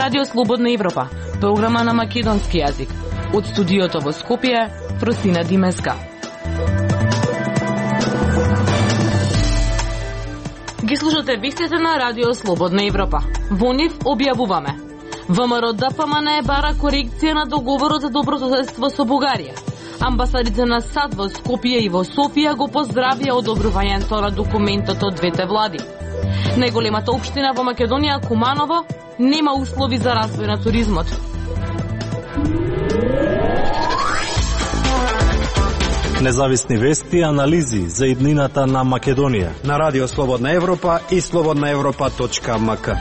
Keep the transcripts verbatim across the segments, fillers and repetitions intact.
Радио Слободна Европа, програма на македонски јазик. Од студиото во Скопје, Просина Димеска. Ги слушате вестите на Радио Слободна Европа. Во нив објавуваме: ВМРО-ДПМН бара корекција на договорот за добрососедство со Бугарија. Амбасадите на САД во Скопје и во Софија го поздравија одобрувањето на документот од двете влади. Најголемата општина во Македонија, Куманово, нема услови за развој на туризмот. Независни вести и анализи за иднината на Македонија на Радио Слободна Европа и слободна европа точка ем ка.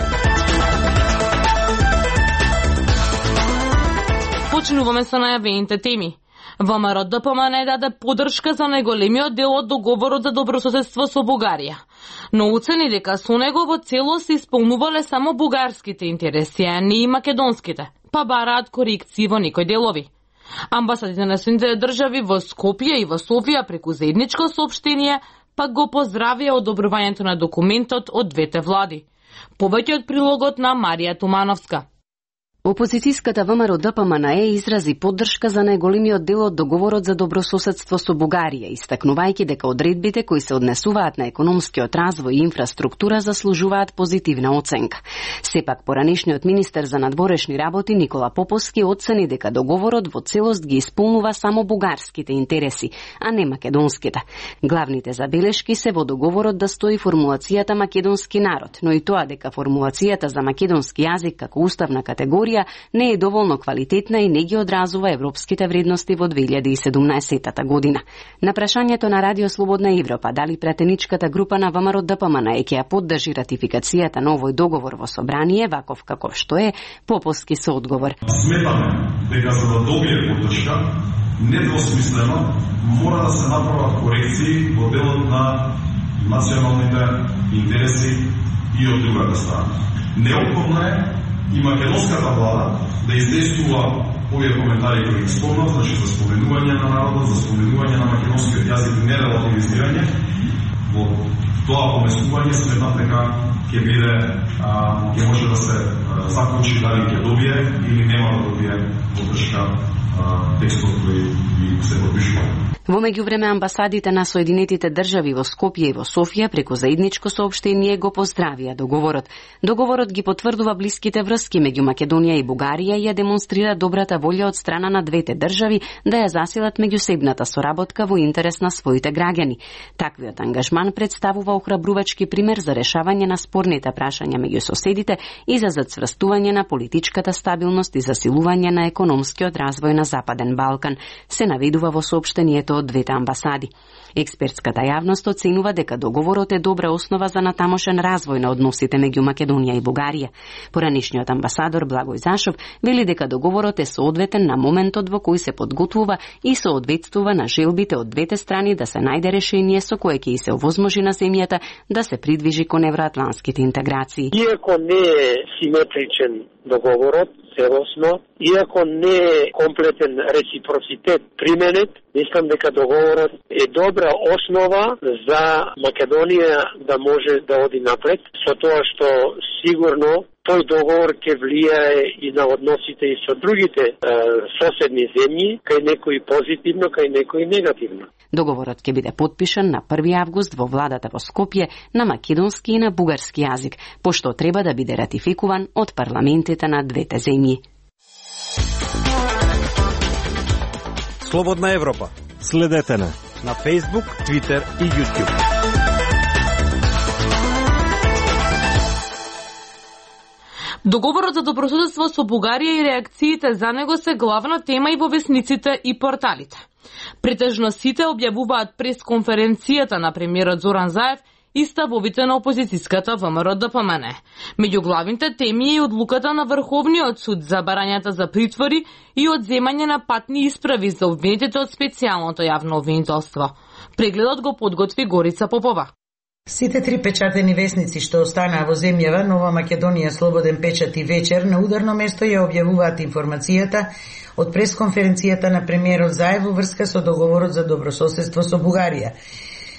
Почнуваме со најавените теми. ВМРО-ДПМН даде поддршка за најголемиот дел од договорот за добрососедство со Бугарија, но оцени дека со него во целост се исполнувале само бугарските интереси, а не и македонските, па бараат корекции во некои делови. Амбасадите на соединетите држави во Скопје и во Софија преку заедничко соопштение пак го поздравија одобрувањето на документот од двете влади. Повеќе од прилогот на Марија Тумановска. Опозицијската ВМРО-ДПМН изрази поддршка за најголемиот дел од договорот за добрососедство со Бугарија, истакнувајќи дека одредбите кои се однесуваат на економскиот развој и инфраструктура заслужуваат позитивна оценка. Сепак, поранешниот министер за надворешни работи Никола Поповски оцени дека договорот во целост ги исполнува само бугарските интереси, а не македонските. Главните забелешки се во договорот да стои формулацијата македонски народ, но и тоа дека формулацијата за македонски јазик како уставна категорија не е доволно квалитетна и не ги одразува европските вредности во две илјади и седумнаесетта година. На прашањето на Радио Слободна Европа дали пратеничката група на ВМРО-ДПМН ќе ја поддржи ратификацијата на овој договор во собрание, ваков каков што е, Поповски со одговор. Сметаме дека за да добие поддршка, недвосмислено мора да се направат корекции во делот на националните интереси и од другата страна. Неопходно е и македонската влада да издействува овие коментари кои ги спомнав, значи за споменување на народот, за споменување на македонскиот јазик и нерелативизирање. Во тоа поместување сметам дека ќе биде, ќе може да се заклучи дали ќе добие или нема да добие поддршка текстот кој се подпишува. Во меѓувреме амбасадите на Соединетите држави во Скопје и во Софија преку заедничко соопштение го поздравија договорот. Договорот ги потврдува блиските врски меѓу Македонија и Бугарија и ја демонстрира добрата волја од страна на двете држави да ја засилат меѓусебната соработка во интерес на своите граѓани. Таквиот ангажман представува охрабрувачки пример за решавање на спорните прашања меѓу соседите и за зацврстување на политичката стабилност и засилување на економскиот развој на Западен Балкан, се наведува во соопштението од двете амбасади. Експертската јавност оценува дека договорот е добра основа за натамошен развој на односите меѓу Македонија и Бугарија. Поранешниот амбасадор Благој Зашов вели дека договорот е соодветен на моментот во кој се подготвува и соодветствува на желбите од двете страни да се најде решение со кое ќе и се овозможи на земјата да се придвижи кон евроатланските интеграции. Иако не е симетричен договорот целосно, иако не е комплетен реципроцитет применет, мислам дека договорот е добра основа за Македонија да може да оди напред, со тоа што сигурно тој договор ќе влијае и на односите и со другите е, соседни земји, кај некои позитивно, кај некои негативно. Договорот ќе биде потпишан на први август во владата во Скопје на македонски и на бугарски јазик, пошто треба да биде ратификуван од парламентите на двете земји. Слободна Европа. Следете на на Facebook, Twitter и YouTube. Договорот за добрососедство со Бугарија и реакциите за него се главна тема и во весниците и порталите. Претежно сите објавуваат пресконференцијата на премиерот Зоран Заев и ставовите на опозицијската ВМРО-ДПМН. Меѓу главните теми е одлуката на Врховниот суд за барањата за притвори и одземање на патни исправи за обвинетите од специјалното јавно обвинителство. Прегледот го подготви Горица Попова. Сите три печатени весници што останаа во земјава, Нова Македонија, Слободен печат и Вечер, на ударно место ја објавуваат информацијата од пресконференцијата на премиерот Заев во врска со договорот за добрососедство со Бугарија.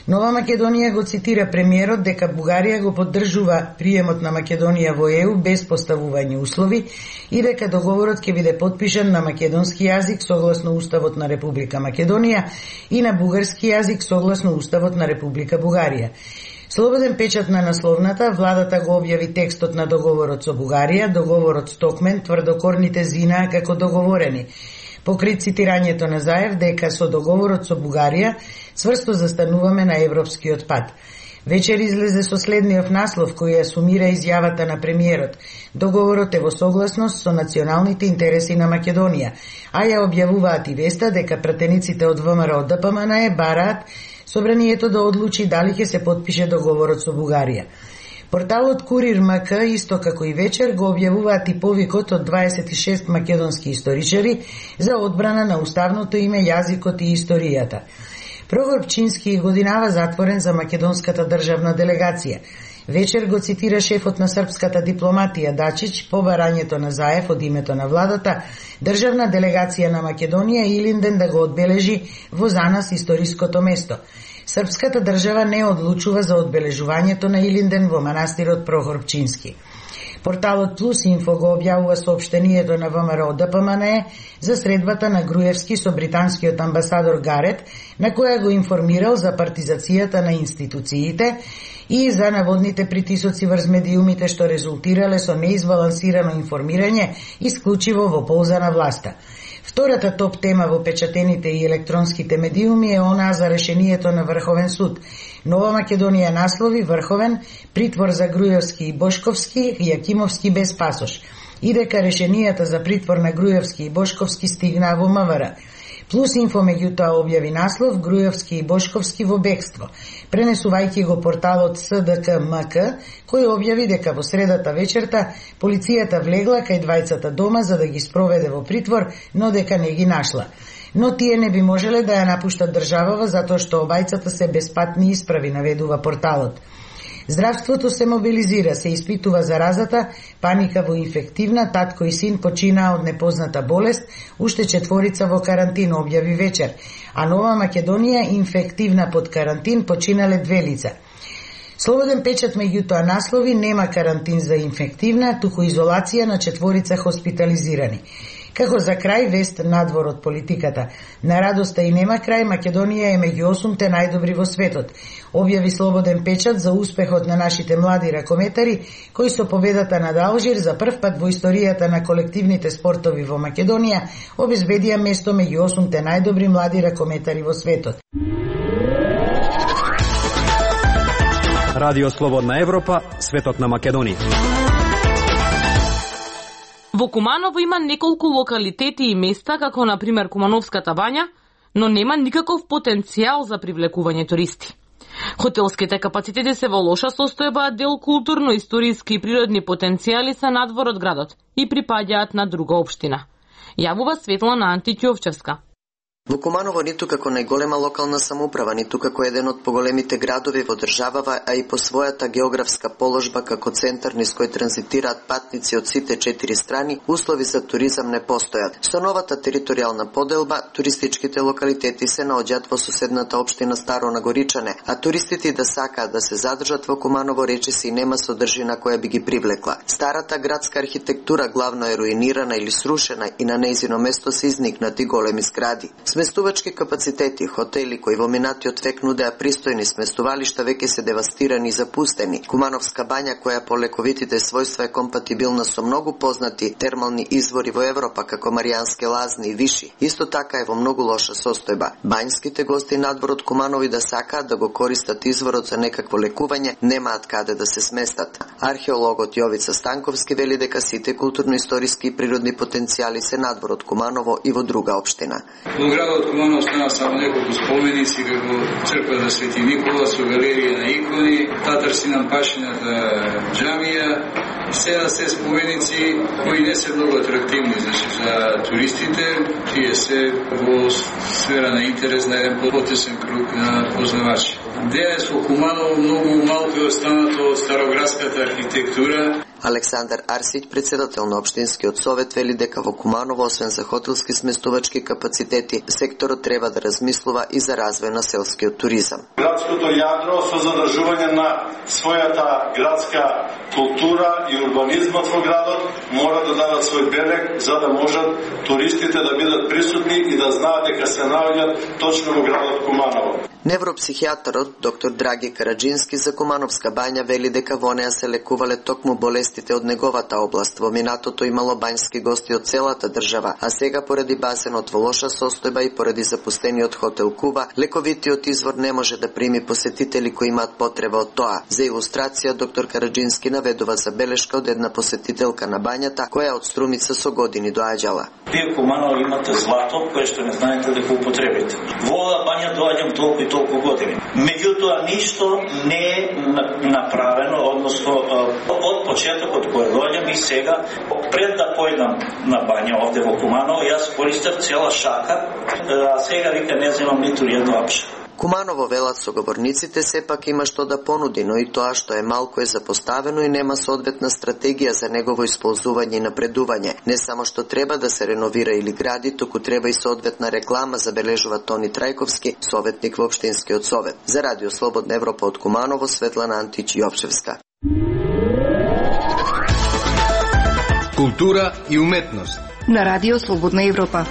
Нова Македонија го цитира премиерот дека Бугарија го поддржува приемот на Македонија во Е У без поставување услови и дека договорот ќе биде потпишан на македонски јазик согласно Уставот на Република Македонија и на бугарски јазик согласно Уставот на Република Бугарија. Слободен печат на насловната, владата го објави текстот на договорот со Бугарија, договорот Стокмен, тврдокорните зинаа како договорени. Покрит цитирањето на Заев дека со договорот со Бугарија цврсто застануваме на европскиот пат. Вечер излезе со следниот наслов кој ја сумира изјавата на премиерот. Договорот е во согласност со националните интереси на Македонија, а ја објавуваат и веста дека пратениците од Вэ Ем Ер О Д П М Н Е бараат собранието да одлучи дали ќе се потпише договорот со Бугарија. Порталот Курир М К, исто како и вечер, го објавуваат и повикот од дваесет и шест македонски историчари за одбрана на уставното име, јазикот и историјата. Прохор Пчински годинава затворен за македонската државна делегација. Вечер го цитира шефот на српската дипломатија Дачич по барањето на Заев од името на владата, државна делегација на Македонија Илинден да го одбележи во за нас историското место. Српската држава не одлучува за одбележувањето на Илинден во манастирот Прохор Пчински. Порталот Плюс Инфо го објавува соопштението на Вэ Ем Ер О Д П М Н Е за средбата на Груевски со британскиот амбасадор Гарет, на која го информирал за партизацијата на институциите и за наводните притисоци врз медиумите што резултирале со неизбалансирано информирање исклучиво во полза на власта. Втората топ тема во печатените и електронските медиуми е онаа за решението на Врховен суд. Нова Македонија наслови Врховен, притвор за Груевски и Бошковски, Јакимовски без пасош. И дека решенијата за притвор на Груевски и Бошковски стигнаа во М В Р. Плюс Инфо меѓутоа објави наслов Груевски и Бошковски во бегство, пренесувајќи го порталот С Д К М К, кој објави дека во средата вечерта полицијата влегла кај двајцата дома за да ги спроведе во притвор, но дека не ги нашла. Но тие не би можеле да ја напуштат државава затоа што обајцата се беспатни исправи, наведува порталот. Здравството се мобилизира, се испитува заразата, паника во инфективна, татко и син починаа од непозната болест, уште четворица во карантин, објави вечер, а Нова Македонија инфективна под карантин, починале две лица. Слободен печат меѓутоа наслови нема карантин за инфективна, туку изолација на четворица хоспитализирани. Како за крај вест надвор од политиката. На радоста и нема крај, Македонија е меѓу осумте најдобри во светот. Објави Слободен печат за успехот на нашите млади ракометари, кои со победата над Алжир за прв пат во историјата на колективните спортови во Македонија обезбедија место меѓу осумте најдобри млади ракометари во светот. Радио Слободна Европа, светот на Македонија. Во Куманово има неколку локалитети и места, како на пример Кумановската бања, но нема никаков потенцијал за привлекување туристи. Хотелските капацитети се во лоша состојба, дел културно-историски и природни потенцијали се надвор од градот и припаѓаат на друга општина. Јавува Светлана Антиќовчевска. Во Куманово ниту како најголема локална самоуправа, ниту како еден од поголемите градови во државава, а и по својата географска положба како центар низ кој транзитираат патници од сите четири страни, услови за туризам не постојат. Со новата територијална поделба, туристичките локалитети се наоѓаат во соседната општина Старо Нагоричане, а туристите да сакаат да се задржат во Куманово речиси и нема содржина која би ги привлекла. Старата градска архитектура главно е руинирана или срушена и на нејзино место се изникнати големи згради. Сместувачки капацитети, хотели кои во минатиот век нудеа пристојни сместувалишта веќе се девастирани и запустени. Кумановска бања која по лековитите својства е компатибилна со многу познати термални извори во Европа како Маријански лазни и Виши, исто така е во многу лоша состојба. Бањските гости надвор од Куманово да сакаат да го користат изворот за некакво лекување, немаат каде да се сместат. Археологот Јовица Станковски вели дека сите културно-историски и природни потенцијали се надвор од Куманово и во друга општина. Градот Куманово остана само неколку споменици, како црква на Свети Никола со галерија на икони, Татарси нам пашината џамија, сега се споменици кои не се многу атрактивни, значи за туристите, тие се во сфера на интерес на еден потесен круг на познавачи. Денес во Куманово многу малку е останато од староградската архитектура. Александар Арсиќ, председател на Општинскиот совет, вели дека во Куманово, освен за хотелски сместувачки капацитети, секторот треба да размислува и за развој на селскиот туризам. Градското јадро со задржување на својата градска култура и урбанизмот во градот мора да дадат свој белег за да можат туристите да бидат присутни и да знаат дека се наоѓаат точно во градот Куманово. Невропсихијатарот доктор Драги Караджински за Кумановска бања вели дека во неа се лекувале токму болестите од неговата област. Во минатото имало бањски гости од целата држава, а сега поради базенот во лоша состојба и поради запустениот хотел Куба, лековитиот извор не може да прими посетители кои имаат потреба од тоа. За илустрација доктор Караджински наведува забелешка од една посетителка на бањата која од Струмица со години доаѓала. Вие Куманово имате злато кое што не знаете дека употребите. Во оваа бања доаѓам толку и толку години. Меѓутоа ништо не е направено, односно од почетокот кој доаѓам и сега, пред да појдам на бања овде во Куманово, јас користев цела шака, а сега вика не земам ниту едно апше. Куманово, велат соговорниците, сепак има што да понуди, но и тоа што е малку е запоставено и нема соодветна стратегија за негово исползување и напредување. Не само што треба да се реновира или гради, туку треба и соодветна реклама, забележува Тони Трајковски, советник во Општинскиот совет. За Радио Слободна Европа од Куманово, Светлана Антич Јовчевска. Култура и уметност на Радио Слободна Европа.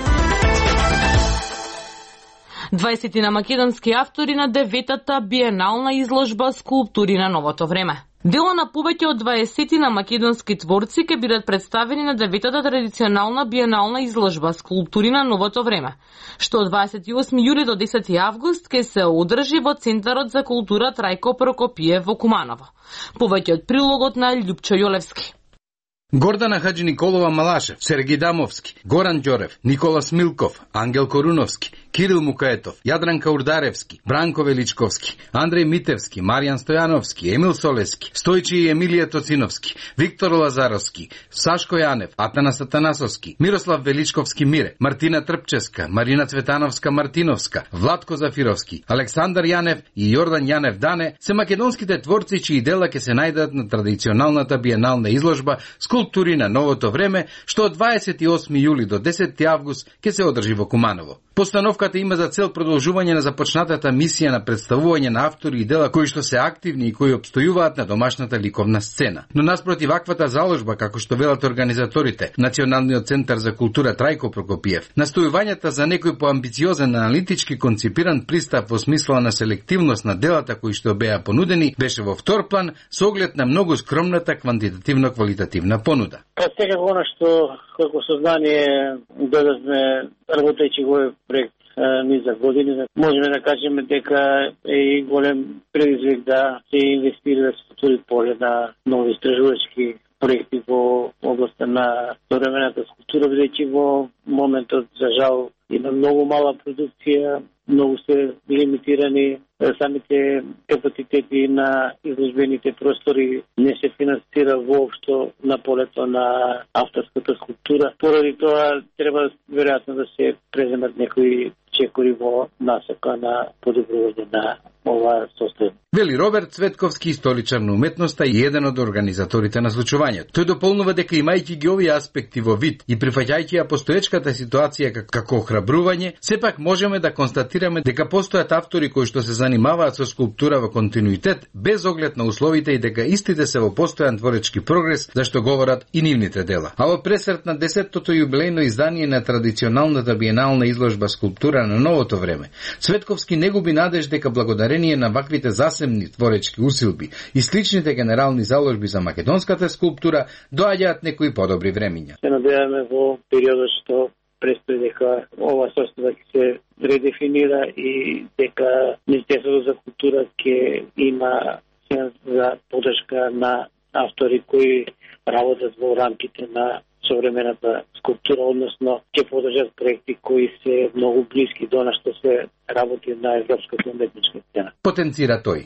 дваесет македонски автори на деветата биенална изложба Скулптури на новото време. Дела на повеќе од дваесет македонски творци ќе бидат представени на деветата традиционална биенална изложба Скулптури на новото време, што од дваесет и осми јули до десети август ќе се одржи во Центарот за култура Трајко Прокопиев во Куманово. Повеќе од прилогот на Љупчо Јолевски. Гордана Хаджи Николова Малашев, Сергеј Дамовски, Горан Ѓорев, Николас Милков, Ангел Коруновски, Кирил Мукаетов, Јадранка Урдаревски, Бранко Величковски, Андреј Митевски, Маријан Стојановски, Емил Солески, Стојчи и Емилија Тоциновски, Виктор Лазаровски, Сашко Јанев, Атанас Атанасовски, Мирослав Величковски Мире, Мартина Трпческа, Марина Цветановска Мартиновска, Владко Зафировски, Александар Јанев и Јордан Јанев Дане се македонските творци чии дела ќе се најдат на традиционалната биенална изложба Скулптури на новото време, што од дваесет и осми јули до десети август ќе се одржи во Куманово. Постановката има за цел продолжување на започнатата мисија на представување на автори и дела кои што се активни и кои обстојуваат на домашната ликовна сцена. Но наспроти ваквата заложба, како што велат организаторите, Националниот центар за култура Трајко Прокопиев, настојувањата за некој поамбициозен аналитички концепиран пристап во смисла на селективност на делата кои што беа понудени, беше во втор план со оглед на многу скромната квантитативно-квалитативна понуда. Секако она што како сознание додавме работејќи го проект низа години, можеме да кажеме дека е и голем предизвик да се инвестира структури поле на нови истражувачки проекти во областа на современата скулптура, бидејќи во моментот, за жал, има многу мала продукција, многу се лимитирани самите капацитети на изложбените простори, не се финансира воопшто на полето на авторската скулптура. Поради тоа треба веројатно да се преземат некои чекори во насока на подобрување на ова состојба. Вели Роберт Цветковски, историчар на уметноста и еден од организаторите на случувањето. Тој дополнува дека имајќи ги овие аспекти во вид и прифаќајќи ја постоечката ситуација како охрабрување, сепак можеме да констатираме дека постојат автори кои што се занимаваат со скулптура во континуитет без оглед на условите и дека истите се во постојан творечки прогрес, за што говорат и нивните дела. А во пресрет на десеттото јубилејно издание на традиционалната биенална изложба Скулптура на новото време, Цветковски не губи надеж дека благодарение на ваквите засемни творечки усилби и сличните генерални заложби за македонската скулптура доаѓаат некои подобри времиња. Се надеваме во периодот што престои дека ова состојба ќе се редефинира и дека Министерството за култура ќе има за поддршка на автори кои работат во рамките на современата скулптура, односно ќе поддржат проекти кои се многу блиски до на што се работи на европската уметничка сцена. Потенцира тој.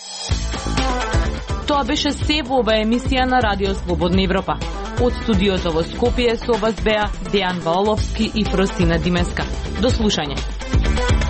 Тоа беше се во ова емисија на Радио Слободна Европа. Од студиото во Скопје со вас беа Дејан Валовски и Фростина Димеска. До слушање.